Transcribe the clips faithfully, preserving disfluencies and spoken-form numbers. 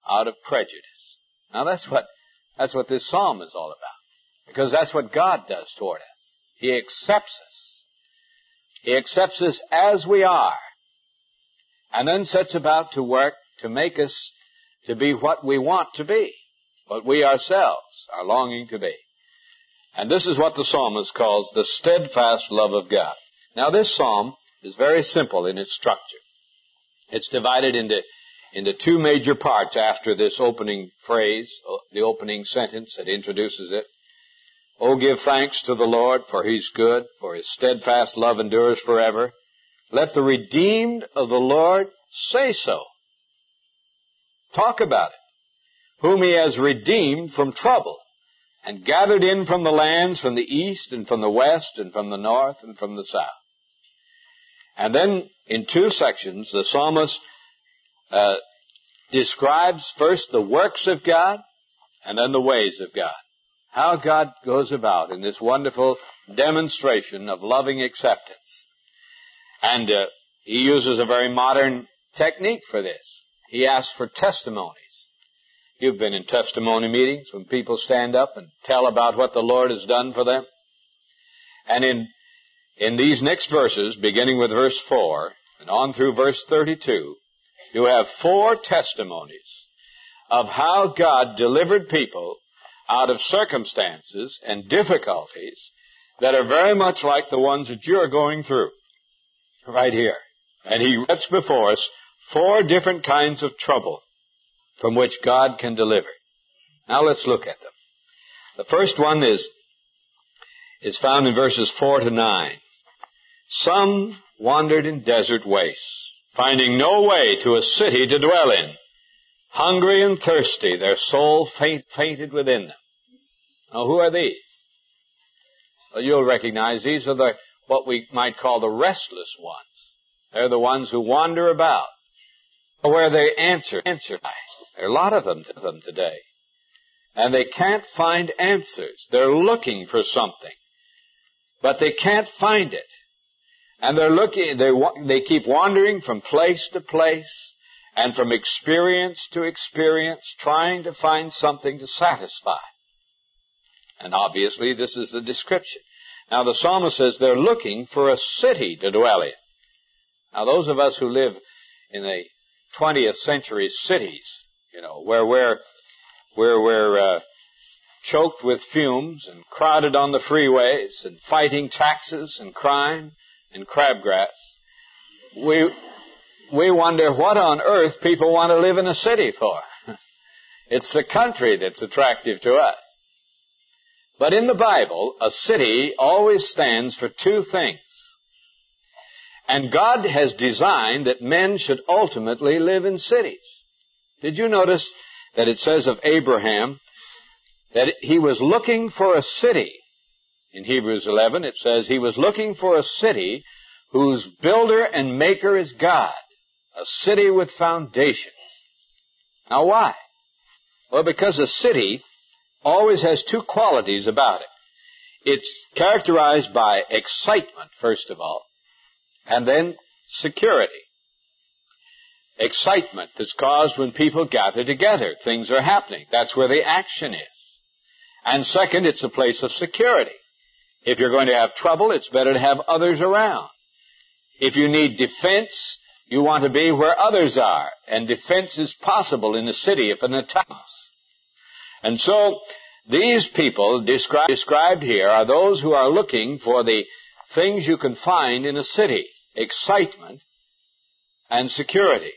out of prejudice. Now that's what, that's what this psalm is all about. Because that's what God does toward us. He accepts us. He accepts us as we are. And then sets about to work to make us to be what we want to be. What we ourselves are longing to be. And this is what the psalmist calls the steadfast love of God. Now this psalm is very simple in its structure. It's divided into, into two major parts after this opening phrase, the opening sentence that introduces it. Oh, give thanks to the Lord, for He's good, for His steadfast love endures forever. Let the redeemed of the Lord say so. Talk about it. Whom He has redeemed from trouble, and gathered in from the lands, from the east, and from the west, and from the north, and from the south. And then, in two sections, the psalmist uh, describes first the works of God, and then the ways of God. How God goes about in this wonderful demonstration of loving acceptance. And uh, he uses a very modern technique for this. He asks for testimonies. You've been in testimony meetings when people stand up and tell about what the Lord has done for them. And in in these next verses, beginning with verse four and on through verse thirty-two, you have four testimonies of how God delivered people out of circumstances and difficulties that are very much like the ones that you're going through right here. And he sets before us four different kinds of trouble from which God can deliver. Now let's look at them. The first one is, is found in verses four to nine. Some wandered in desert wastes, finding no way to a city to dwell in. Hungry and thirsty, their soul faint, fainted within them. Now who are these? Well, you'll recognize these are the what we might call the restless ones. They're the ones who wander about, where they answer, answer. There are a lot of them, of them today. And they can't find answers. They're looking for something. But they can't find it. And they're looking, they, they keep wandering from place to place and from experience to experience, trying to find something to satisfy. And obviously this is the description. Now the psalmist says they're looking for a city to dwell in. Now those of us who live in the twentieth century cities, you know, where we're, where we're uh, choked with fumes and crowded on the freeways and fighting taxes and crime and crabgrass, we we wonder what on earth people want to live in a city for. It's the country that's attractive to us. But in the Bible, a city always stands for two things. And God has designed that men should ultimately live in cities. Did you notice that it says of Abraham that he was looking for a city? In Hebrews eleven, it says he was looking for a city whose builder and maker is God, a city with foundations. Now why? Well, because a city always has two qualities about it. It's characterized by excitement, first of all, and then security. Excitement that's caused when people gather together. Things are happening. That's where the action is. And second, it's a place of security. If you're going to have trouble, it's better to have others around. If you need defense, you want to be where others are. And defense is possible in a city if an attack comes. And so, these people described, described here are those who are looking for the things you can find in a city. Excitement and security.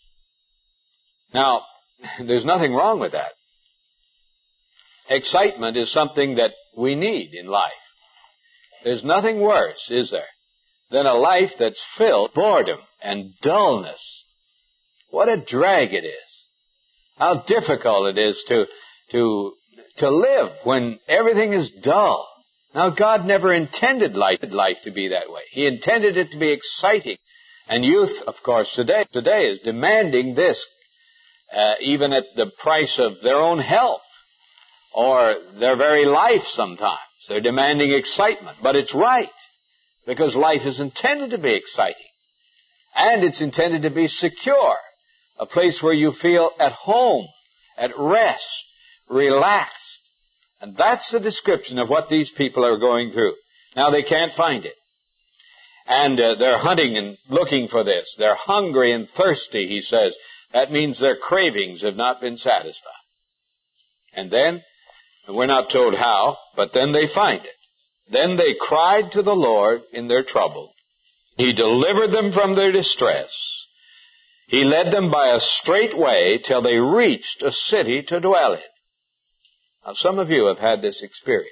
Now, there's nothing wrong with that. Excitement is something that we need in life. There's nothing worse, is there, than a life that's filled with boredom and dullness. What a drag it is. How difficult it is to, to, to live when everything is dull. Now, God never intended life, life to be that way. He intended it to be exciting. And youth, of course, today, today is demanding this, uh, even at the price of their own health or their very life sometimes. They're demanding excitement. But it's right, because life is intended to be exciting. And it's intended to be secure, a place where you feel at home at rest, relaxed. And that's the description of what these people are going through. Now they can't find it. And uh, they're hunting and looking for this. They're hungry and thirsty, he says. That means their cravings have not been satisfied. And then, we're not told how, but then they find it. Then they cried to the Lord in their trouble. He delivered them from their distress. He led them by a straight way till they reached a city to dwell in. Now, some of you have had this experience.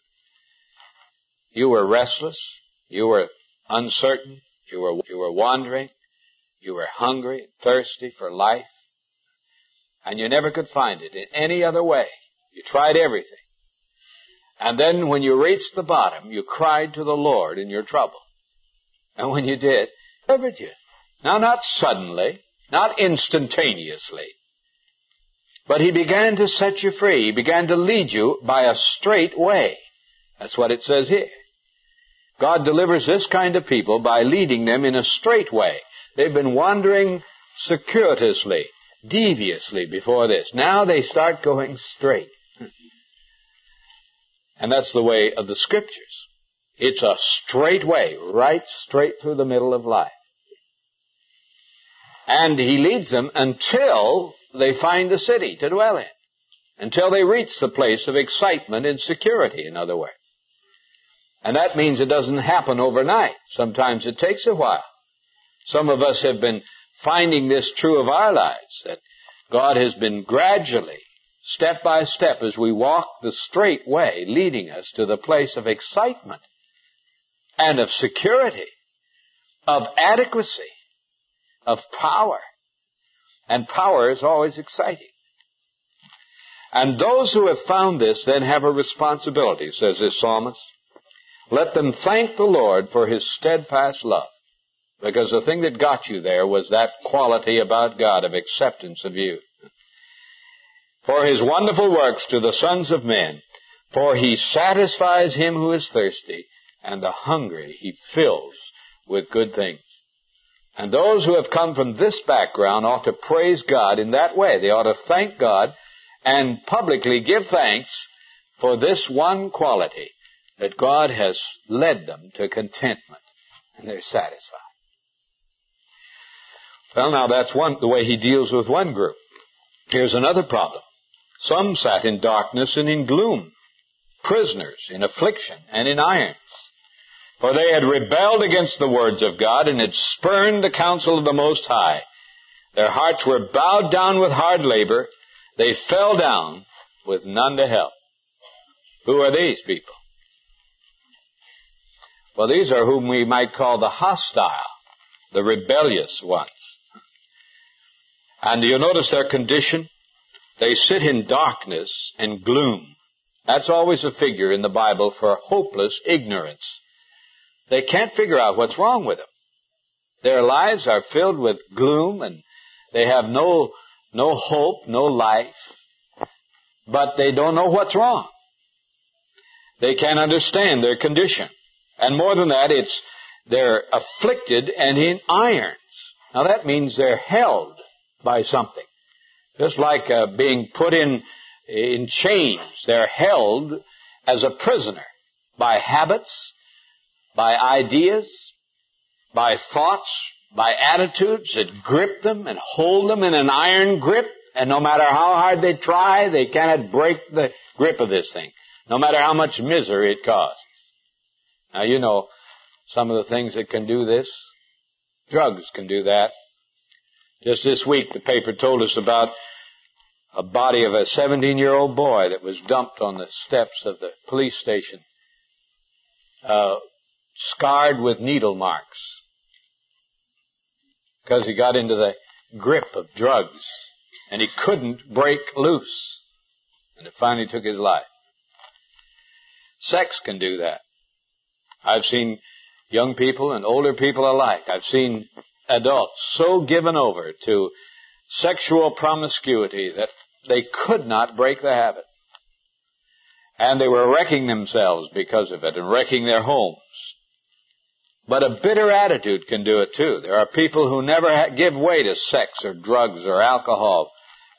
You were restless. You were uncertain. You were, you were wandering. You were hungry, thirsty for life. And you never could find it in any other way. You tried everything. And then when you reached the bottom, you cried to the Lord in your trouble. And when you did, He delivered you. Now, not suddenly, not instantaneously, but He began to set you free. He began to lead you by a straight way. That's what it says here. God delivers this kind of people by leading them in a straight way. They've been wandering circuitously, deviously before this. Now they start going straight. And that's the way of the Scriptures. It's a straight way, right straight through the middle of life. And He leads them until they find the city to dwell in. Until they reach the place of excitement and security, in other words. And that means it doesn't happen overnight. Sometimes it takes a while. Some of us have been finding this true of our lives, that God has been gradually, step by step, as we walk the straight way, leading us to the place of excitement and of security, of adequacy, of power. And power is always exciting. And those who have found this then have a responsibility, says this psalmist. Let them thank the Lord for His steadfast love. Because the thing that got you there was that quality about God of acceptance of you. For His wonderful works to the sons of men, for He satisfies him who is thirsty, and the hungry He fills with good things. And those who have come from this background ought to praise God in that way. They ought to thank God and publicly give thanks for this one quality, that God has led them to contentment, and they're satisfied. Well, now that's one, the way He deals with one group. Here's another problem. Some sat in darkness and in gloom, prisoners in affliction and in irons. For they had rebelled against the words of God and had spurned the counsel of the Most High. Their hearts were bowed down with hard labor. They fell down with none to help. Who are these people? Well, these are whom we might call the hostile, the rebellious ones. And do you notice their condition? They sit in darkness and gloom. That's always a figure in the Bible for hopeless ignorance. They can't figure out what's wrong with them. Their lives are filled with gloom, and they have no, no hope, no life, but they don't know what's wrong. They can't understand their condition. And more than that, it's they're afflicted and in irons. Now that means they're held by something. Just like uh, being put in, in chains. They're held as a prisoner by habits, by ideas, by thoughts, by attitudes that grip them and hold them in an iron grip. And no matter how hard they try, they cannot break the grip of this thing, no matter how much misery it causes. Now, you know some of the things that can do this. Drugs can do that. Just this week, the paper told us about a body of a seventeen-year-old boy that was dumped on the steps of the police station, uh, scarred with needle marks, because he got into the grip of drugs, and he couldn't break loose, and it finally took his life. Sex can do that. I've seen young people and older people alike. I've seen adults so given over to sexual promiscuity that they could not break the habit. And they were wrecking themselves because of it and wrecking their homes. But a bitter attitude can do it too. There are people who never give way to sex or drugs or alcohol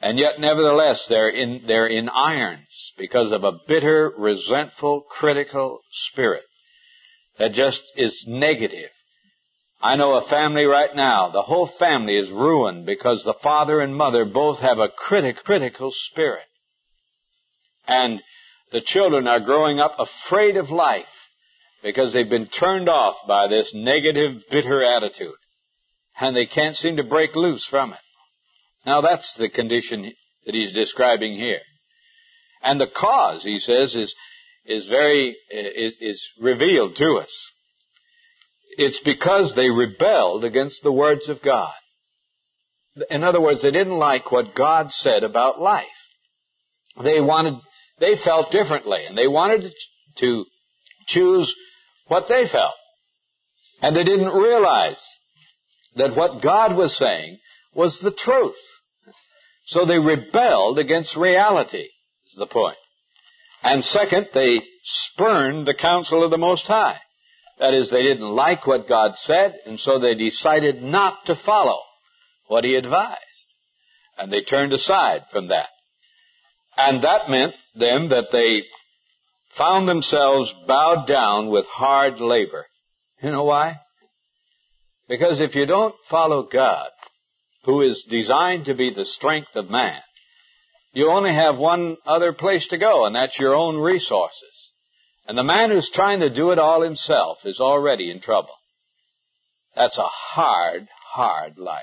And yet, nevertheless, they're in, they're in irons because of a bitter, resentful, critical spirit that just is negative. I know a family right now, the whole family is ruined because the father and mother both have a critic, critical spirit. And the children are growing up afraid of life because they've been turned off by this negative, bitter attitude. And they can't seem to break loose from it. Now that's the condition that he's describing here. And the cause, he says, is, is very, is, is revealed to us. It's because they rebelled against the words of God. In other words, they didn't like what God said about life. They wanted, they felt differently, and they wanted to choose what they felt. And they didn't realize that what God was saying was the truth. So they rebelled against reality, is the point. And second, they spurned the counsel of the Most High. That is, they didn't like what God said, and so they decided not to follow what He advised. And they turned aside from that. And that meant them that they found themselves bowed down with hard labor. You know why? Because if you don't follow God, who is designed to be the strength of man, you only have one other place to go, and that's your own resources. And the man who's trying to do it all himself is already in trouble. That's a hard, hard life.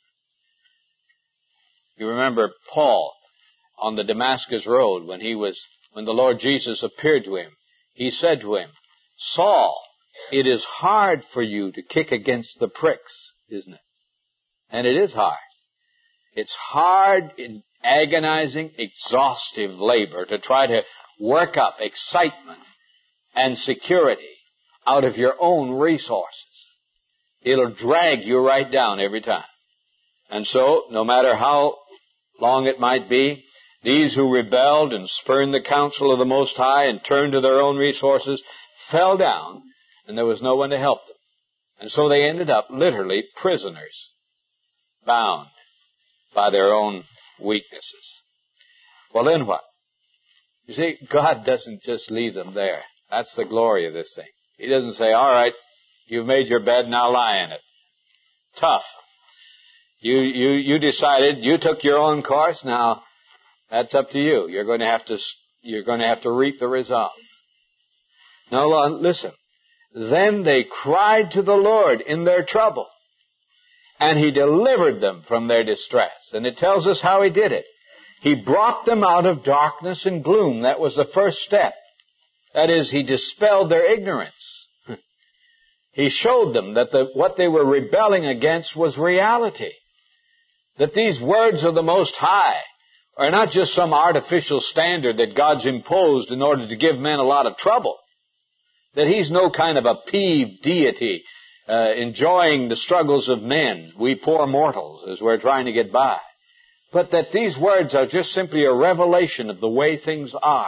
You remember Paul on the Damascus Road when he was, when the Lord Jesus appeared to him. He said to him, Saul, it is hard for you to kick against the pricks, isn't it? And it is hard. It's hard, in agonizing, exhaustive labor to try to work up excitement and security out of your own resources. It'll drag you right down every time. And so, no matter how long it might be, these who rebelled and spurned the counsel of the Most High and turned to their own resources fell down, and there was no one to help them. And so they ended up literally prisoners, bound by their own weaknesses. Well, then what? You see, God doesn't just leave them there. That's the glory of this thing. He doesn't say, all right, you've made your bed, now lie in it. Tough. You, you, you decided, you took your own course, now that's up to you. You're going to have to, you're going to have to reap the results. Now, listen. Then they cried to the Lord in their trouble, and He delivered them from their distress. And it tells us how He did it. He brought them out of darkness and gloom. That was the first step. That is, He dispelled their ignorance. He showed them that the, what they were rebelling against was reality. That these words of the Most High are not just some artificial standard that God's imposed in order to give men a lot of trouble. That He's no kind of a peeved deity uh, enjoying the struggles of men, we poor mortals, as we're trying to get by. But that these words are just simply a revelation of the way things are.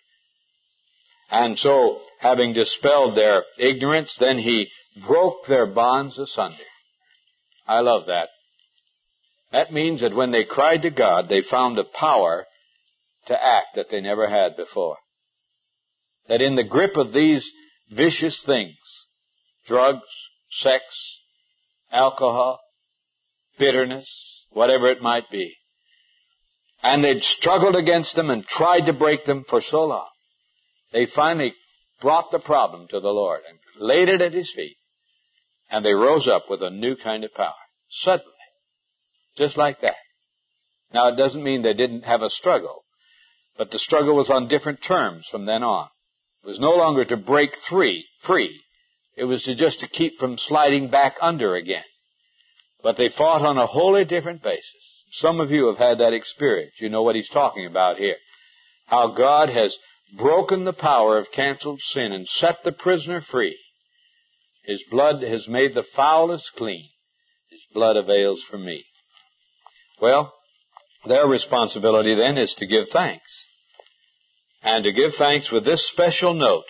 And so, having dispelled their ignorance, then He broke their bonds asunder. I love that. That means that when they cried to God, they found a power to act that they never had before. That in the grip of these vicious things, drugs, sex, alcohol, bitterness, whatever it might be, and they'd struggled against them and tried to break them for so long, they finally brought the problem to the Lord and laid it at His feet, and they rose up with a new kind of power. Suddenly. Just like that. Now, it doesn't mean they didn't have a struggle, but the struggle was on different terms from then on. It was no longer to break free, free. It was to just to keep from sliding back under again. But they fought on a wholly different basis. Some of you have had that experience. You know what he's talking about here. How God has broken the power of canceled sin and set the prisoner free. His blood has made the foulest clean. His blood avails for me. Well, their responsibility then is to give thanks. And to give thanks with this special note.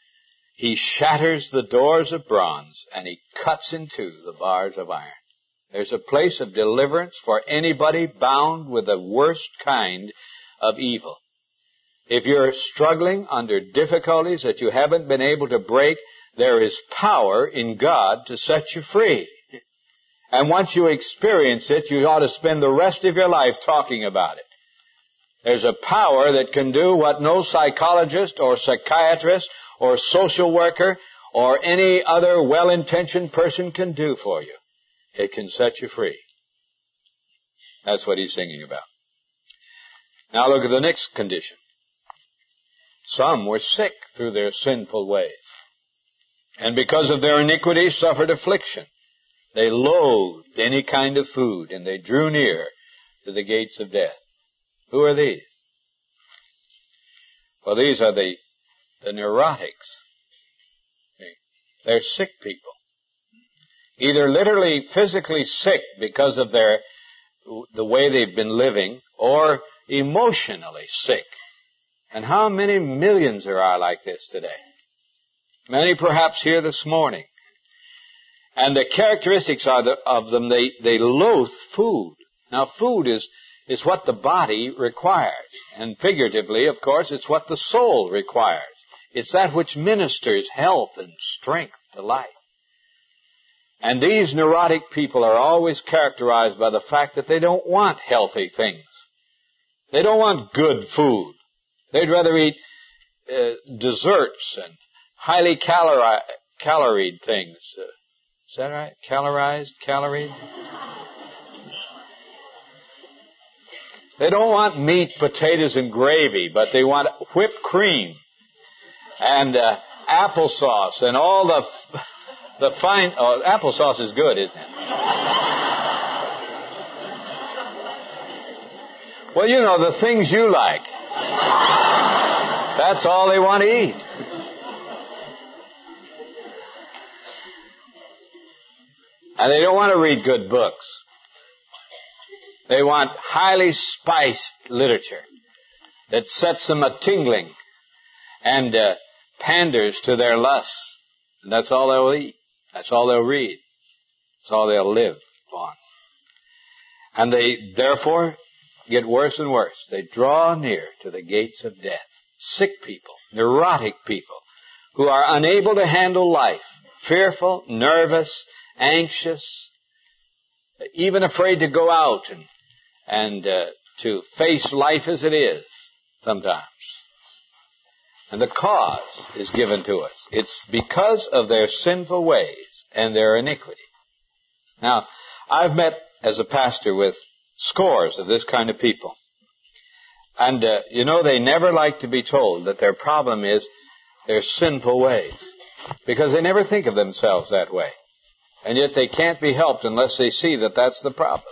He shatters the doors of bronze and He cuts in two the bars of iron. There's a place of deliverance for anybody bound with the worst kind of evil. If you're struggling under difficulties that you haven't been able to break, there is power in God to set you free. And once you experience it, you ought to spend the rest of your life talking about it. There's a power that can do what no psychologist or psychiatrist or social worker or any other well-intentioned person can do for you. It can set you free. That's what he's singing about. Now look at the next condition. Some were sick through their sinful ways, and because of their iniquity suffered affliction. They loathed any kind of food, and they drew near to the gates of death. Who are these? Well, these are the, the neurotics. They're sick people. Either literally physically sick because of their the way they've been living, or emotionally sick. And how many millions there are like this today? Many perhaps here this morning. And the characteristics are the, of them, they, they loathe food. Now food is, is what the body requires. And figuratively, of course, it's what the soul requires. It's that which ministers health and strength to life. And these neurotic people are always characterized by the fact that they don't want healthy things. They don't want good food. They'd rather eat uh, desserts and highly calori- caloried things. Uh, is that right? Calorized? Caloried? They don't want meat, potatoes, and gravy, but they want whipped cream and uh, applesauce and all the f- the fine... Oh, applesauce is good, isn't it? Well, you know, the things you like. That's all they want to eat. And they don't want to read good books. They want highly spiced literature that sets them a-tingling and uh, panders to their lusts. And that's all they'll eat. That's all they'll read. That's all they'll live on. And they, therefore, get worse and worse. They draw near to the gates of death. Sick people, neurotic people, who are unable to handle life, fearful, nervous, anxious, even afraid to go out and, and uh, to face life as it is sometimes. And the cause is given to us. It's because of their sinful ways and their iniquity. Now, I've met as a pastor with scores of this kind of people. And, uh, you know, they never like to be told that their problem is their sinful ways. Because they never think of themselves that way. And yet they can't be helped unless they see that that's the problem.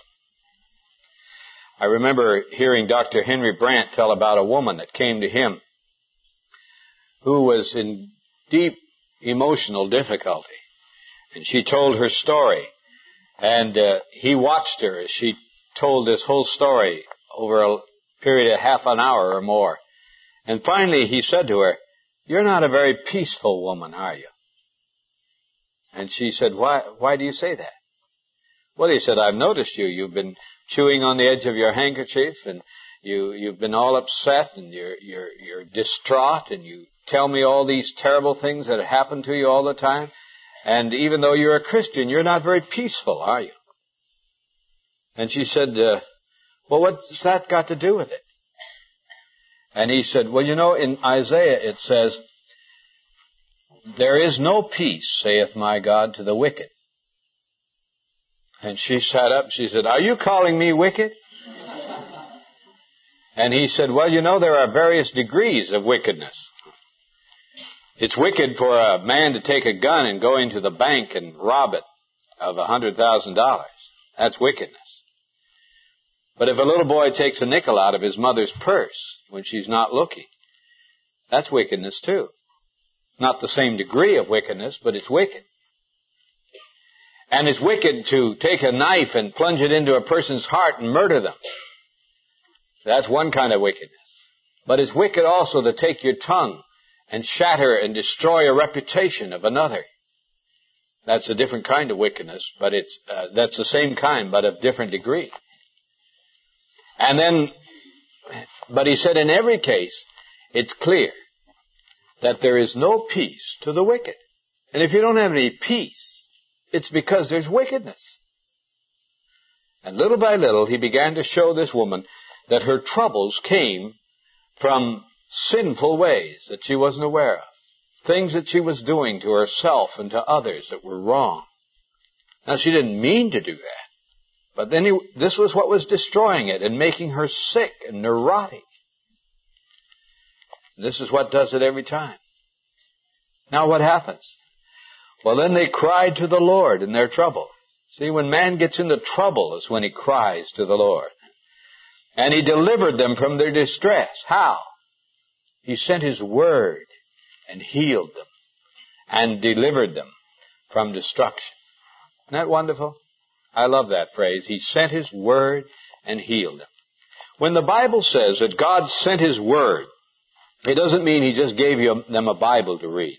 I remember hearing Doctor Henry Brandt tell about a woman that came to him who was in deep emotional difficulty. And she told her story. And uh, he watched her as she told this whole story over a period of half an hour or more. And finally he said to her, "You're not a very peaceful woman, are you?" And she said, why, why do you say that? Well, he said, "I've noticed you. You've been chewing on the edge of your handkerchief, and you, you've been all upset, and you're, you're, you're distraught, and you tell me all these terrible things that happen to you all the time. And even though you're a Christian, you're not very peaceful, are you?" And she said, uh, "Well, what's that got to do with it?" And he said, "Well, you know, in Isaiah it says, 'There is no peace, saith my God, to the wicked.'" And she sat up, she said, "Are you calling me wicked?" And he said, "Well, you know, there are various degrees of wickedness. It's wicked for a man to take a gun and go into the bank and rob it of a hundred thousand dollars. That's wickedness. But if a little boy takes a nickel out of his mother's purse when she's not looking, that's wickedness too. Not the same degree of wickedness, but it's wicked. And it's wicked to take a knife and plunge it into a person's heart and murder them. That's one kind of wickedness. But it's wicked also to take your tongue and shatter and destroy a reputation of another. That's a different kind of wickedness, but it's uh, that's the same kind, but of different degree. And then, but he said in every case, it's clear that there is no peace to the wicked. And if you don't have any peace, it's because there's wickedness. And little by little, he began to show this woman that her troubles came from sinful ways that she wasn't aware of. Things that she was doing to herself and to others that were wrong. Now, she didn't mean to do that. But then he, this was what was destroying it and making her sick and neurotic. And this is what does it every time. Now what happens? Well, then they cried to the Lord in their trouble. See, when man gets into trouble is when he cries to the Lord. And he delivered them from their distress. How? He sent his word and healed them and delivered them from destruction. Isn't that wonderful? I love that phrase. He sent his word and healed them. When the Bible says that God sent his word, it doesn't mean he just gave you, them a Bible to read.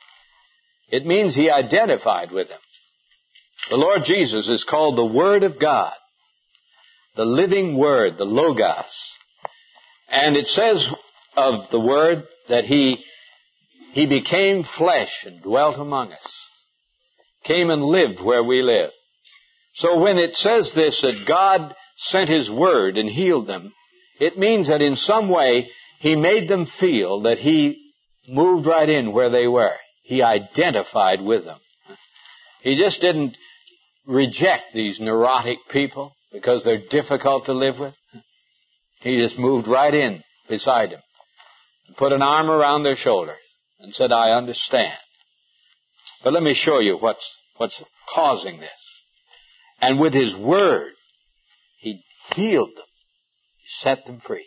It means he identified with them. The Lord Jesus is called the Word of God, the living Word, the Logos. And it says of the Word that he, he became flesh and dwelt among us, came and lived where we live. So when it says this, that God sent his word and healed them, it means that in some way he made them feel that he moved right in where they were. He identified with them. He just didn't reject these neurotic people because they're difficult to live with. He just moved right in beside them and put an arm around their shoulders and said, I understand. But let me show you what's, what's causing this. And with his word, he healed them. He set them free.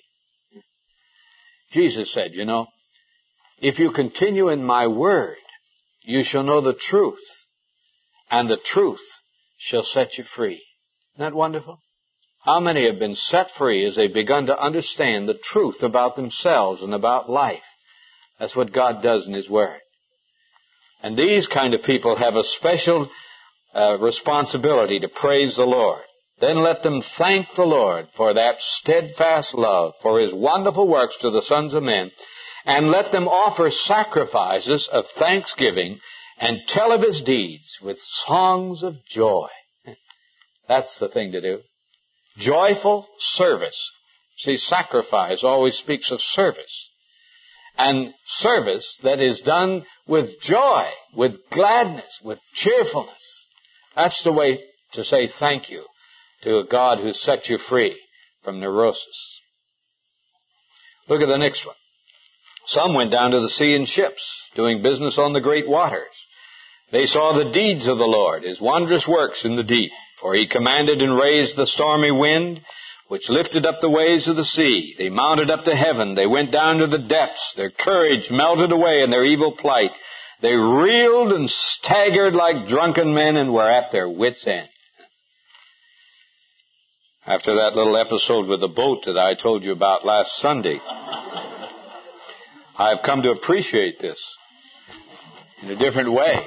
Jesus said, you know, if you continue in my word, you shall know the truth, and the truth shall set you free. Isn't that wonderful? How many have been set free as they've begun to understand the truth about themselves and about life? That's what God does in his word. And these kind of people have a special uh, responsibility to praise the Lord. Then let them thank the Lord for that steadfast love, for his wonderful works to the sons of men, and let them offer sacrifices of thanksgiving and tell of his deeds with songs of joy. That's the thing to do. Joyful service. See, sacrifice always speaks of service. And service that is done with joy, with gladness, with cheerfulness. That's the way to say thank you to a God who set you free from neurosis. Look at the next one. Some went down to the sea in ships, doing business on the great waters. They saw the deeds of the Lord, his wondrous works in the deep. For he commanded and raised the stormy wind, which lifted up the waves of the sea. They mounted up to heaven. They went down to the depths. Their courage melted away in their evil plight. They reeled and staggered like drunken men and were at their wits' end. After that little episode with the boat that I told you about last Sunday, I've come to appreciate this in a different way.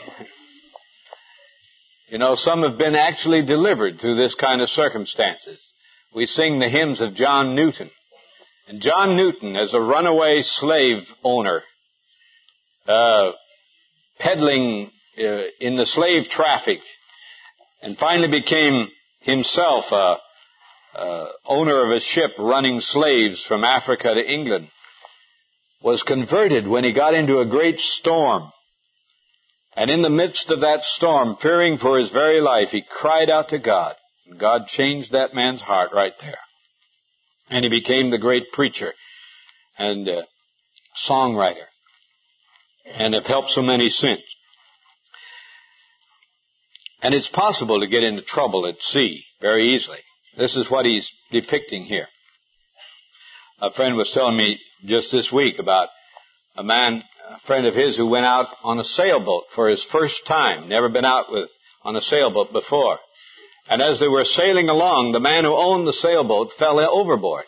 You know, some have been actually delivered through this kind of circumstances. We sing the hymns of John Newton. And John Newton, as a runaway slave owner, uh, peddling uh, in the slave traffic, and finally became himself a uh, owner of a ship running slaves from Africa to England, was converted when he got into a great storm. And in the midst of that storm, fearing for his very life, he cried out to God. And God changed that man's heart right there. And he became the great preacher and uh, songwriter. And have helped so many since. And it's possible to get into trouble at sea very easily. This is what he's depicting here. A friend was telling me just this week about a man, a friend of his, who went out on a sailboat for his first time. Never been out with on a sailboat before. And as they were sailing along, the man who owned the sailboat fell overboard.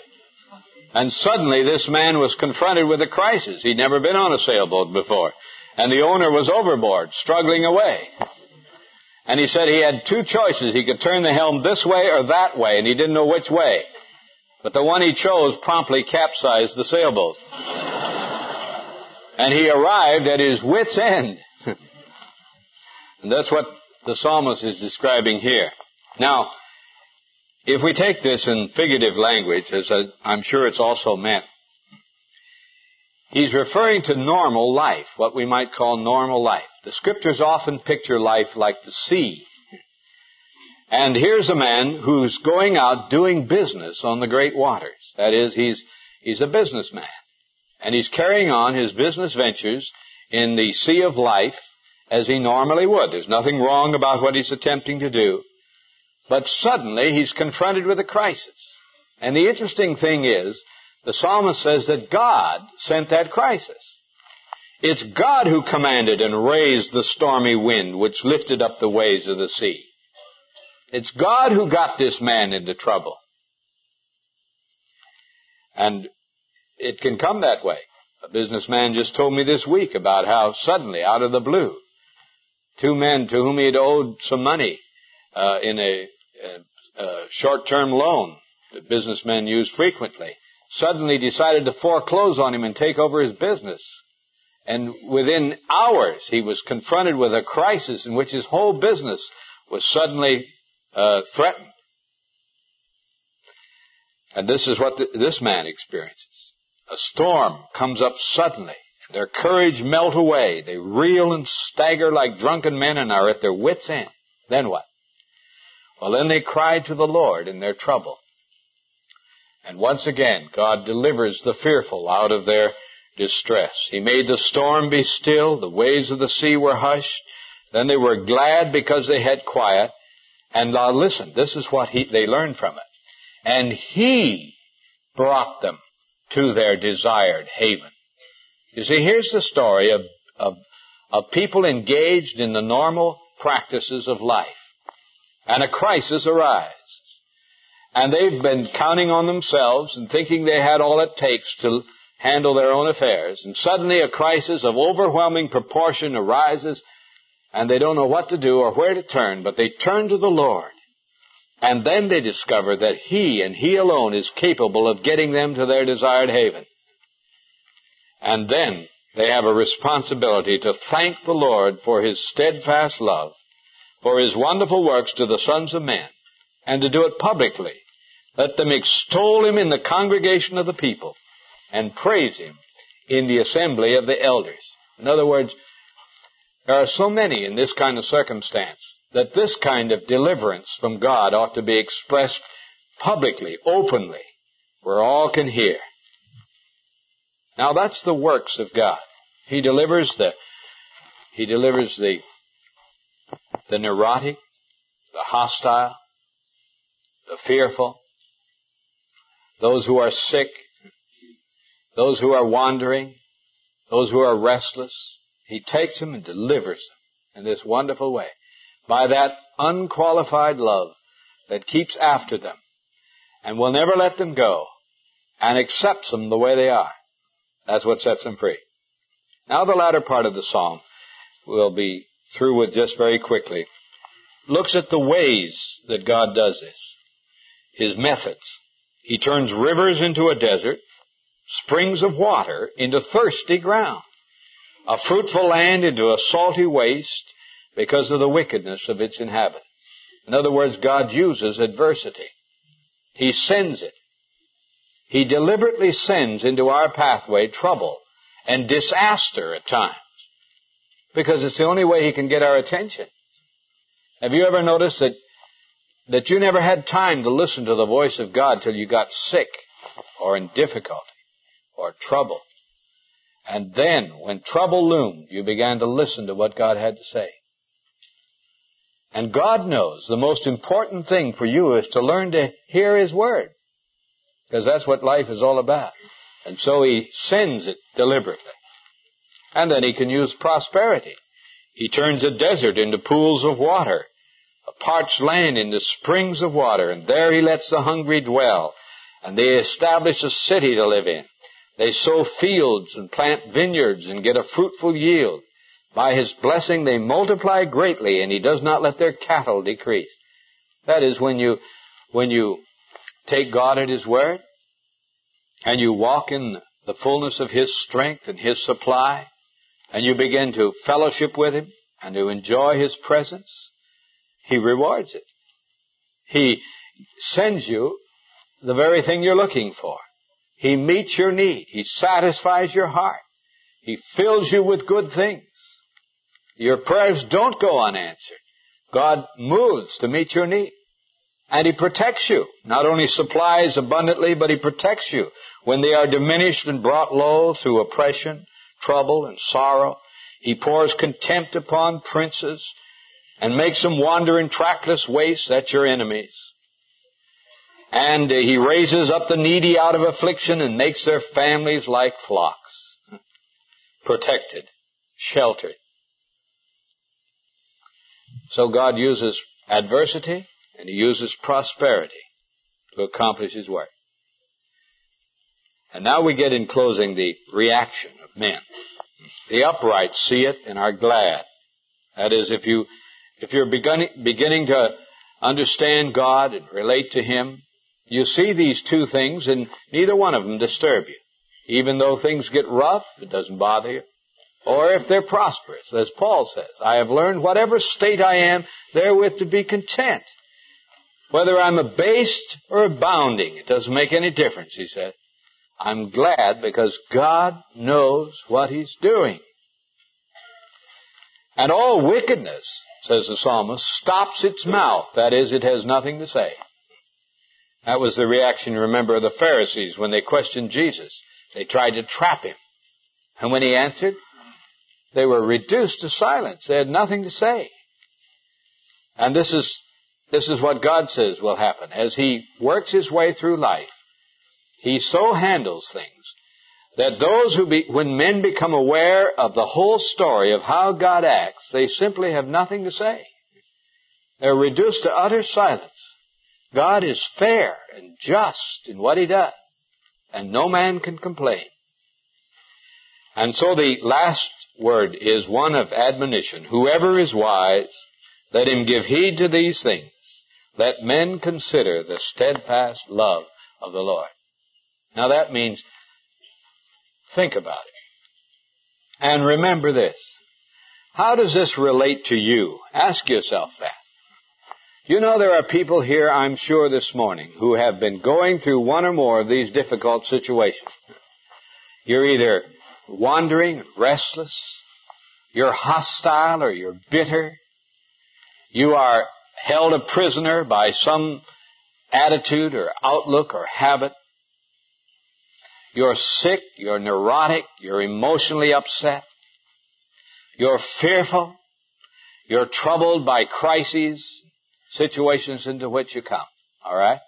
And suddenly this man was confronted with a crisis. He'd never been on a sailboat before. And the owner was overboard, struggling away. And he said he had two choices. He could turn the helm this way or that way, and he didn't know which way. But the one he chose promptly capsized the sailboat. And he arrived at his wit's end. And that's what the psalmist is describing here. Now, if we take this in figurative language, as I'm sure it's also meant, he's referring to normal life, what we might call normal life. The Scriptures often picture life like the sea. And here's a man who's going out doing business on the great waters. That is, he's he's a businessman. And he's carrying on his business ventures in the sea of life as he normally would. There's nothing wrong about what he's attempting to do. But suddenly he's confronted with a crisis. And the interesting thing is, the psalmist says that God sent that crisis. It's God who commanded and raised the stormy wind which lifted up the waves of the sea. It's God who got this man into trouble. And it can come that way. A businessman just told me this week about how suddenly, out of the blue, two men to whom he had owed some money uh, in a, a, a short-term loan that businessmen use frequently, suddenly decided to foreclose on him and take over his business. And within hours, he was confronted with a crisis in which his whole business was suddenly uh, threatened. And this is what the, this man experiences. A storm comes up suddenly, and their courage melt away. They reel and stagger like drunken men and are at their wits' end. Then what? Well, then they cry to the Lord in their trouble. And once again, God delivers the fearful out of their distress. He made the storm be still. The waves of the sea were hushed. Then they were glad because they had quiet. And now listen, this is what he, they learned from it. And He brought them to their desired haven. You see, here's the story of, of, of people engaged in the normal practices of life. And a crisis arises. And they've been counting on themselves and thinking they had all it takes to handle their own affairs. And suddenly a crisis of overwhelming proportion arises, and they don't know what to do or where to turn, but they turn to the Lord. And then they discover that He and He alone is capable of getting them to their desired haven. And then they have a responsibility to thank the Lord for His steadfast love, for His wonderful works to the sons of men, and to do it publicly. Let them extol Him in the congregation of the people, and praise Him in the assembly of the elders. In other words, there are so many in this kind of circumstance that this kind of deliverance from God ought to be expressed publicly, openly, where all can hear. Now that's the works of God. He delivers the, He delivers the, the neurotic, the hostile, the fearful, those who are sick, those who are wandering, those who are restless. He takes them and delivers them in this wonderful way by that unqualified love that keeps after them and will never let them go and accepts them the way they are. That's what sets them free. Now the latter part of the psalm we'll be through with just very quickly. Looks at the ways that God does this. His methods. He turns rivers into a desert, springs of water into thirsty ground, a fruitful land into a salty waste because of the wickedness of its inhabitants. In other words, God uses adversity. He sends it. He deliberately sends into our pathway trouble and disaster at times because it's the only way He can get our attention. Have you ever noticed that that you never had time to listen to the voice of God till you got sick or in difficulty or trouble? And then, when trouble loomed, you began to listen to what God had to say. And God knows the most important thing for you is to learn to hear His Word, because that's what life is all about. And so He sends it deliberately. And then He can use prosperity. He turns a desert into pools of water, a parched land into springs of water, and there He lets the hungry dwell, and they establish a city to live in. They sow fields and plant vineyards and get a fruitful yield. By His blessing they multiply greatly, and He does not let their cattle decrease. That is, when you, when you take God at His word, and you walk in the fullness of His strength and His supply, and you begin to fellowship with Him and to enjoy His presence, He rewards it. He sends you the very thing you're looking for. He meets your need. He satisfies your heart. He fills you with good things. Your prayers don't go unanswered. God moves to meet your need. And He protects you. Not only supplies abundantly, but He protects you when they are diminished and brought low through oppression, trouble, and sorrow. He pours contempt upon princes and makes them wander in trackless wastes. That's your enemies. And He raises up the needy out of affliction and makes their families like flocks. Protected, sheltered. So God uses adversity and He uses prosperity to accomplish His work. And now we get in closing the reaction of men. The upright see it and are glad. That is, if you, if you're beginning, beginning to understand God and relate to Him, you see these two things and neither one of them disturb you. Even though things get rough, it doesn't bother you. Or if they're prosperous, as Paul says, I have learned whatever state I am, therewith to be content. Whether I'm abased or abounding, it doesn't make any difference, he said. I'm glad because God knows what He's doing. And all wickedness, says the psalmist, stops its mouth. That is, it has nothing to say. That was the reaction, remember, of the Pharisees when they questioned Jesus. They tried to trap Him. And when He answered, they were reduced to silence. They had nothing to say. And this is, this is what God says will happen. As He works His way through life, He so handles things that those who be, when men become aware of the whole story of how God acts, they simply have nothing to say. They're reduced to utter silence. God is fair and just in what He does, and no man can complain. And so the last word is one of admonition. Whoever is wise, let him give heed to these things. Let men consider the steadfast love of the Lord. Now that means think about it. And remember this. How does this relate to you? Ask yourself that. You know, there are people here, I'm sure, this morning who have been going through one or more of these difficult situations. You're either wandering, restless, you're hostile, or you're bitter. You are held a prisoner by some attitude or outlook or habit. You're sick, you're neurotic, you're emotionally upset. You're fearful. You're troubled by crises, situations into which you come. All right?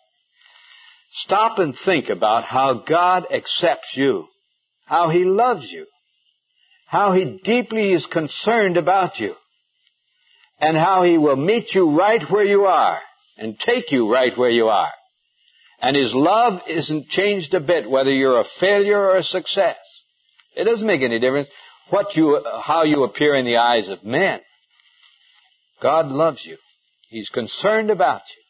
Stop and think about how God accepts you, how He loves you, how He deeply is concerned about you, and how He will meet you right where you are and take you right where you are. And His love isn't changed a bit whether you're a failure or a success. It doesn't make any difference what you, how you appear in the eyes of men. God loves you. He's concerned about you.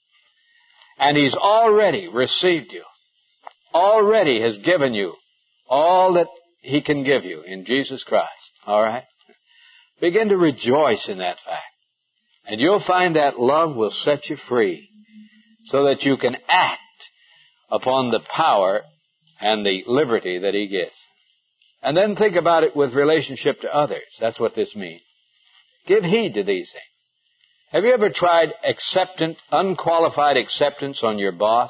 And He's already received you. Already has given you all that He can give you in Jesus Christ. All right? Begin to rejoice in that fact. And you'll find that love will set you free so that you can act upon the power and the liberty that He gives. And then think about it with relationship to others. That's what this means. Give heed to these things. Have you ever tried acceptance, unqualified acceptance on your boss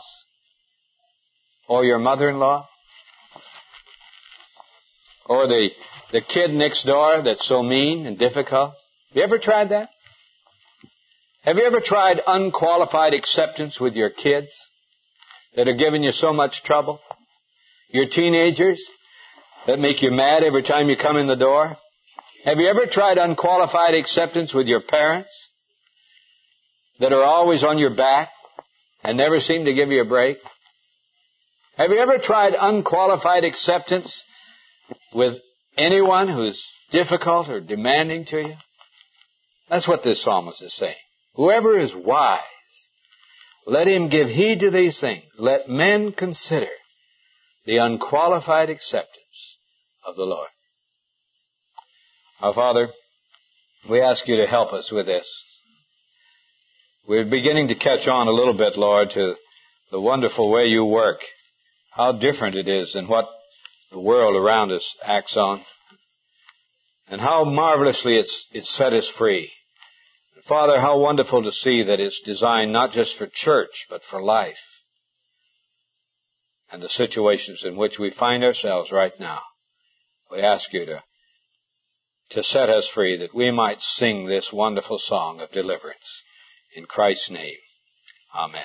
or your mother-in-law? Or the, the kid next door that's so mean and difficult? Have you ever tried that? Have you ever tried unqualified acceptance with your kids that are giving you so much trouble? Your teenagers that make you mad every time you come in the door? Have you ever tried unqualified acceptance with your parents that are always on your back and never seem to give you a break? Have you ever tried unqualified acceptance with anyone who's difficult or demanding to you? That's what this psalmist is saying. Whoever is wise, let him give heed to these things. Let men consider the unqualified acceptance of the Lord. Our Father, we ask you to help us with this. We're beginning to catch on a little bit, Lord, to the wonderful way you work. How different it is than what the world around us acts on. And how marvelously it's, it's set us free. Father, how wonderful to see that it's designed not just for church, but for life. And the situations in which we find ourselves right now. We ask you to, to set us free, that we might sing this wonderful song of deliverance. In Christ's name, amen.